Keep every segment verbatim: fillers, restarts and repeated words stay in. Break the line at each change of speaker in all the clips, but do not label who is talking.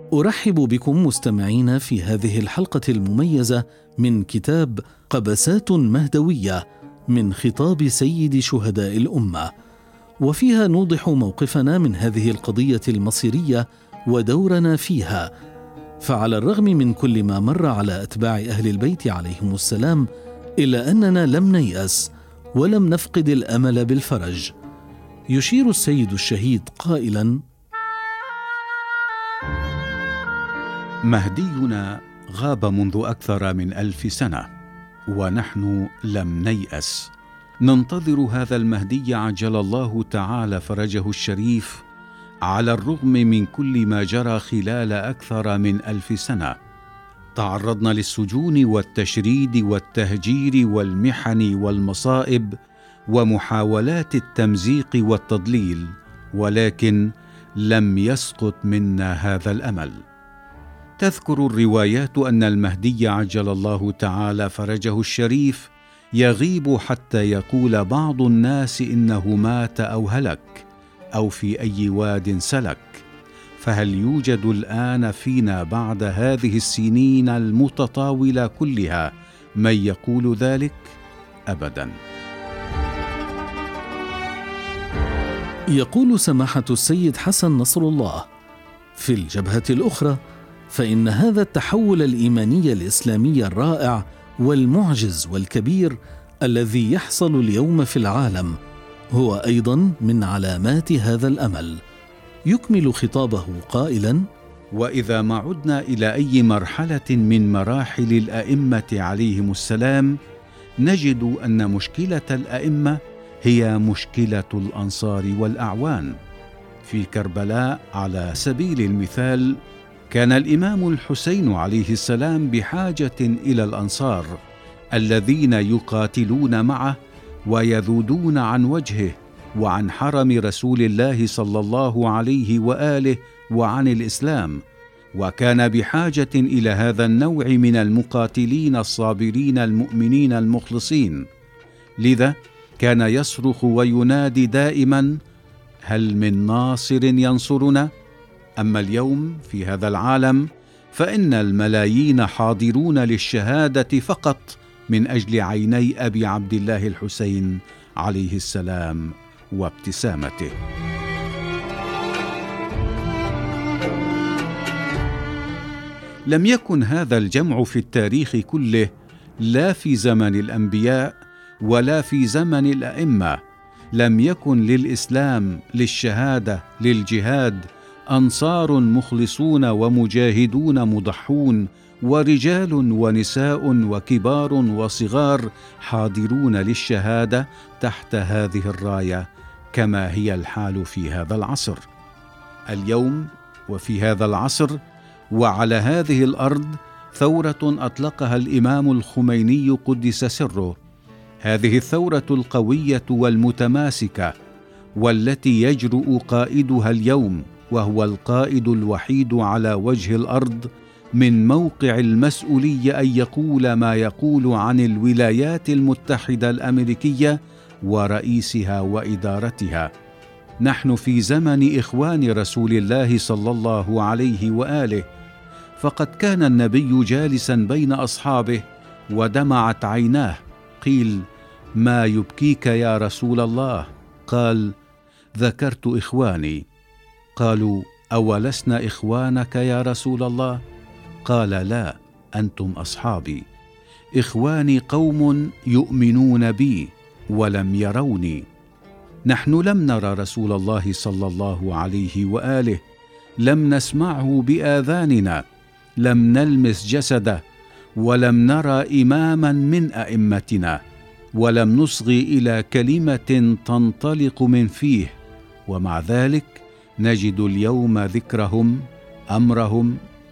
أرحب بكم مستمعين في هذه الحلقة المميزة من كتاب قبسات مهدوية من خطاب سيد شهداء الأمة، وفيها نوضح موقفنا من هذه القضية المصيرية ودورنا فيها. فعلى الرغم من كل ما مر على أتباع أهل البيت عليهم السلام، إلا أننا لم نيأس ولم نفقد الأمل بالفرج. يشير السيد الشهيد قائلا:
مهدينا غاب منذ أكثر من ألف سنة، ونحن لم نيأس، ننتظر هذا المهدي عجل الله تعالى فرجه الشريف، على الرغم من كل ما جرى خلال أكثر من ألف سنة. تعرضنا للسجون والتشريد والتهجير والمحن والمصائب ومحاولات التمزيق والتضليل، ولكن لم يسقط منا هذا الأمل. تذكر الروايات أن المهدي عجل الله تعالى فرجه الشريف يغيب حتى يقول بعض الناس إنه مات أو هلك أو في أي واد سلك. فهل يوجد الآن فينا بعد هذه السنين المتطاولة كلها من يقول ذلك؟ أبداً.
يقول سماحة السيد حسن نصر الله: في الجبهة الأخرى، فإن هذا التحول الإيماني الإسلامي الرائع والمعجز والكبير الذي يحصل اليوم في العالم هو أيضا من علامات هذا الأمل. يكمل خطابه قائلا:
وإذا ما عدنا إلى أي مرحلة من مراحل الأئمة عليهم السلام، نجد أن مشكلة الأئمة هي مشكلة الأنصار والأعوان. في كربلاء على سبيل المثال، كان الإمام الحسين عليه السلام بحاجة إلى الأنصار الذين يقاتلون معه ويذودون عن وجهه وعن حرم رسول الله صلى الله عليه وآله وعن الإسلام، وكان بحاجة إلى هذا النوع من المقاتلين الصابرين المؤمنين المخلصين. لذا كان يصرخ وينادي دائما: هل من ناصر ينصرنا؟ أما اليوم في هذا العالم فإن الملايين حاضرون للشهادة فقط من أجل عيني أبي عبد الله الحسين عليه السلام وابتسامته. لم يكن هذا الجمع في التاريخ كله، لا في زمن الأنبياء ولا في زمن الأئمة. لم يكن للإسلام، للشهادة، للجهاد أنصار مخلصون ومجاهدون مضحون، ورجال ونساء وكبار وصغار حاضرون للشهادة تحت هذه الراية، كما هي الحال في هذا العصر. اليوم وفي هذا العصر وعلى هذه الأرض ثورة أطلقها الإمام الخميني قدس سره. هذه الثورة القوية والمتماسكة، والتي يجرؤ قائدها اليوم، وهو القائد الوحيد على وجه الأرض، من موقع المسؤولية أن يقول ما يقول عن الولايات المتحدة الأمريكية ورئيسها وإدارتها: نحن في زمن إخوان رسول الله صلى الله عليه وآله. فقد كان النبي جالسا بين أصحابه ودمعت عيناه. قيل: ما يبكيك يا رسول الله؟ قال: ذكرت إخواني. قالوا: أولسنا إخوانك يا رسول الله؟ قال: لا، أنتم أصحابي. إخواني قوم يؤمنون بي ولم يروني. نحن لم نرى رسول الله صلى الله عليه وآله، لم نسمعه بآذاننا، لم نلمس جسده، ولم نرى إماما من أئمتنا، ولم نصغي إلى كلمة تنطلق من فيه. ومع ذلك نجد اليوم ذكرهم، أمرهم،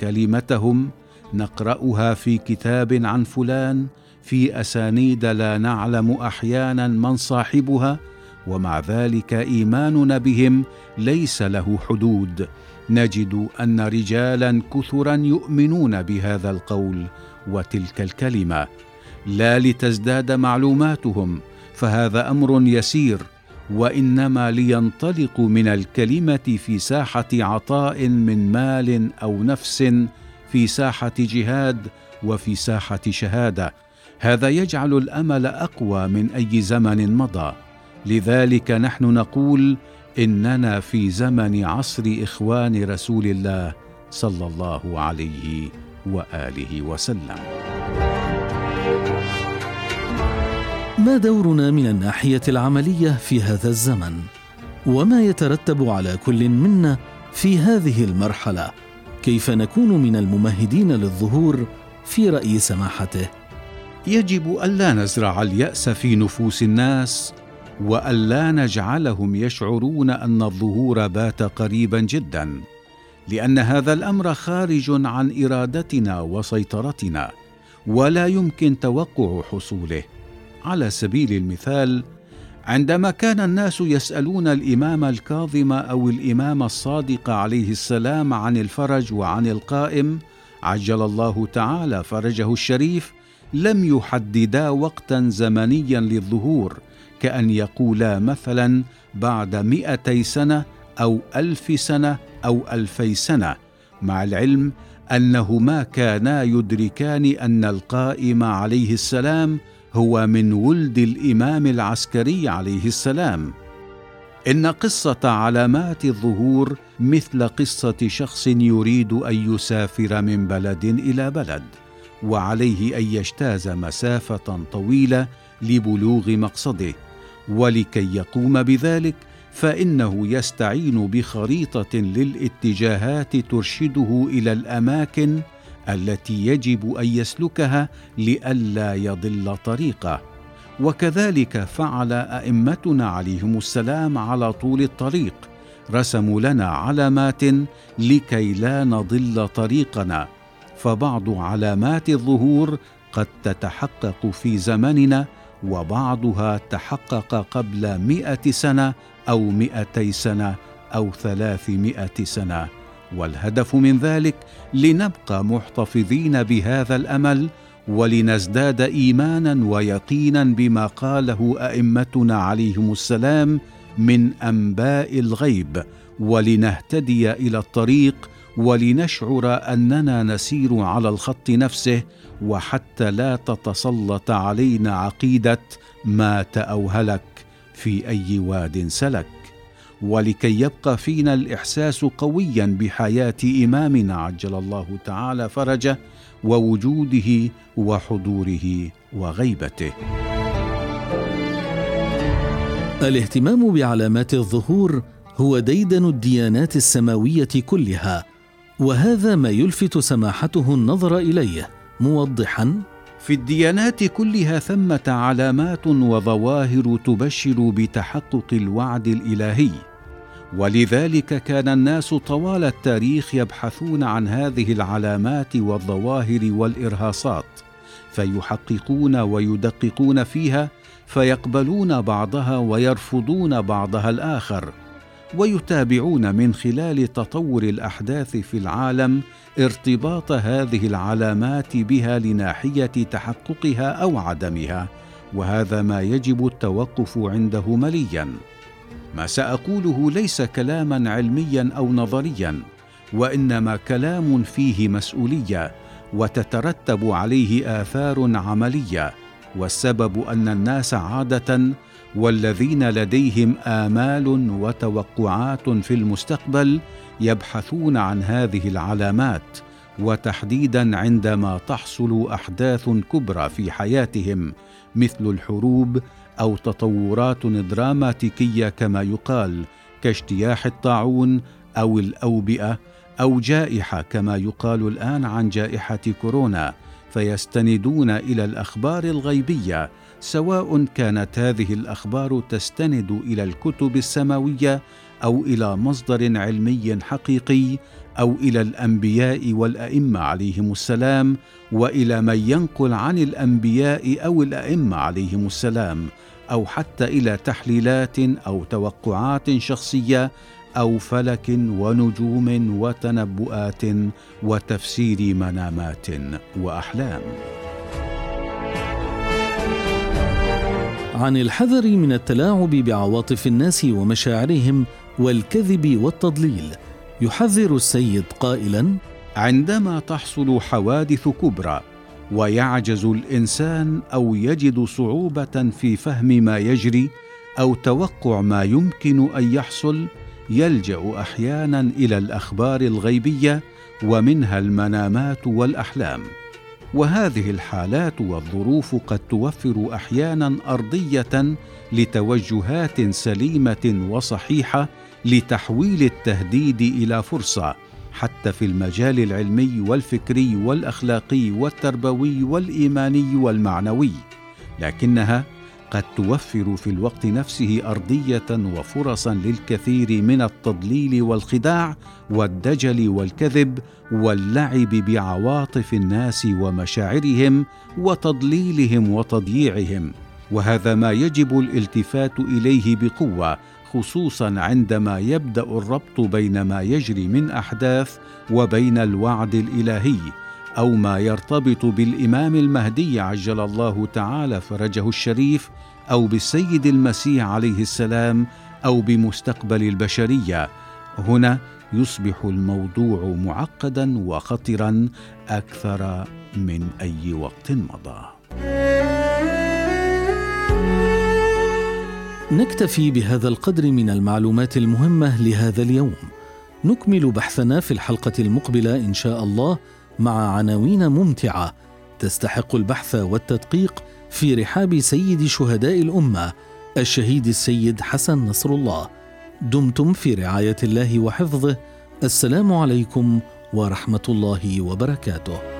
كلمتهم نقرأها في كتاب عن فلان، في أسانيد لا نعلم أحيانا من صاحبها، ومع ذلك إيماننا بهم ليس له حدود. نجد أن رجالا كثرا يؤمنون بهذا القول وتلك الكلمة، لا لتزداد معلوماتهم، فهذا أمر يسير، وإنما لينطلقوا من الكلمة في ساحة عطاء من مال أو نفس، في ساحة جهاد، وفي ساحة شهادة. هذا يجعل الأمل أقوى من أي زمن مضى. لذلك نحن نقول إننا في زمن عصر إخوان رسول الله صلى الله عليه وآله وسلم.
ما دورنا من الناحية العملية في هذا الزمن؟ وما يترتب على كل منا في هذه المرحلة؟ كيف نكون من الممهدين للظهور في رأي سماحته؟
يجب ألا نزرع اليأس في نفوس الناس، وألا نجعلهم يشعرون أن الظهور بات قريبا جدا، لأن هذا الأمر خارج عن إرادتنا وسيطرتنا، ولا يمكن توقع حصوله. على سبيل المثال، عندما كان الناس يسألون الإمام الكاظم أو الإمام الصادق عليه السلام عن الفرج وعن القائم عجل الله تعالى فرجه الشريف، لم يحددا وقتا زمنيا للظهور، كأن يقولا مثلا بعد مئتي سنة أو ألف سنة أو ألفي سنة، مع العلم أنهما كانا يدركان أن القائم عليه السلام هو من ولد الإمام العسكري عليه السلام. إن قصة علامات الظهور مثل قصة شخص يريد أن يسافر من بلد إلى بلد، وعليه أن يجتاز مسافة طويلة لبلوغ مقصده، ولكي يقوم بذلك فإنه يستعين بخريطة للاتجاهات ترشده إلى الأماكن التي يجب أن يسلكها لئلا يضل طريقه. وكذلك فعل أئمتنا عليهم السلام على طول الطريق، رسموا لنا علامات لكي لا نضل طريقنا، فبعض علامات الظهور قد تتحقق في زمننا، وبعضها تحقق قبل مئة سنة أو مئتي سنة أو ثلاثمائة سنة، والهدف من ذلك لنبقى محتفظين بهذا الأمل، ولنزداد إيمانا ويقينا بما قاله أئمتنا عليهم السلام من أنباء الغيب، ولنهتدي إلى الطريق، ولنشعر أننا نسير على الخط نفسه، وحتى لا تتسلط علينا عقيدة مات أو هلك في أي واد سلك، ولكي يبقى فينا الإحساس قويا بحياة إمامنا عجل الله تعالى فرجه، ووجوده وحضوره وغيبته.
الاهتمام بعلامات الظهور هو ديدن الديانات السماوية كلها، وهذا ما يلفت سماحته النظر إليه، موضحا:
في الديانات كلها ثمة علامات وظواهر تبشر بتحقق الوعد الإلهي، ولذلك كان الناس طوال التاريخ يبحثون عن هذه العلامات والظواهر والإرهاصات، فيحققون ويدققون فيها، فيقبلون بعضها ويرفضون بعضها الآخر، ويتابعون من خلال تطور الأحداث في العالم ارتباط هذه العلامات بها لناحية تحققها أو عدمها، وهذا ما يجب التوقف عنده مليا. ما سأقوله ليس كلاما علميا أو نظريا، وإنما كلام فيه مسؤولية وتترتب عليه آثار عملية، والسبب أن الناس عادة والذين لديهم آمال وتوقعات في المستقبل يبحثون عن هذه العلامات، وتحديدا عندما تحصل أحداث كبرى في حياتهم مثل الحروب أو تطورات دراماتيكية كما يقال، كاجتياح الطاعون أو الأوبئة أو جائحة كما يقال الآن عن جائحة كورونا، فيستندون إلى الأخبار الغيبية، سواء كانت هذه الأخبار تستند إلى الكتب السماوية أو إلى مصدر علمي حقيقي أو إلى الأنبياء والأئمة عليهم السلام، وإلى من ينقل عن الأنبياء أو الأئمة عليهم السلام، أو حتى إلى تحليلات أو توقعات شخصية أو فلك ونجوم وتنبؤات وتفسير منامات وأحلام.
عن الحذر من التلاعب بعواطف الناس ومشاعرهم والكذب والتضليل. يحذر السيد قائلا:
عندما تحصل حوادث كبرى ويعجز الإنسان أو يجد صعوبة في فهم ما يجري أو توقع ما يمكن أن يحصل، يلجأ أحيانا إلى الأخبار الغيبية ومنها المنامات والأحلام. وهذه الحالات والظروف قد توفر أحيانا أرضية لتوجهات سليمة وصحيحة لتحويل التهديد إلى فرصة، حتى في المجال العلمي والفكري والأخلاقي والتربوي والإيماني والمعنوي، لكنها قد توفر في الوقت نفسه أرضية وفرصا للكثير من التضليل والخداع والدجل والكذب واللعب بعواطف الناس ومشاعرهم وتضليلهم وتضييعهم. وهذا ما يجب الالتفات إليه بقوة، خصوصا عندما يبدأ الربط بين ما يجري من أحداث وبين الوعد الإلهي، أو ما يرتبط بالإمام المهدي عجل الله تعالى فرجه الشريف، أو بالسيد المسيح عليه السلام، أو بمستقبل البشرية. هنا يصبح الموضوع معقدا وخطرا أكثر من أي وقت مضى.
نكتفي بهذا القدر من المعلومات المهمة لهذا اليوم. نكمل بحثنا في الحلقة المقبلة إن شاء الله مع عناوين ممتعة تستحق البحث والتدقيق في رحاب سيد شهداء الأمة الشهيد السيد حسن نصر الله. دمتم في رعاية الله وحفظه. السلام عليكم ورحمة الله وبركاته.